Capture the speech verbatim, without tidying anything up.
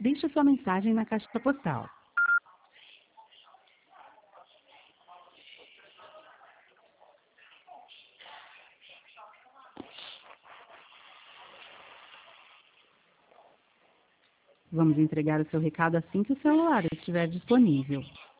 Deixe sua mensagem na caixa postal. Vamos entregar o seu recado assim que o celular estiver disponível.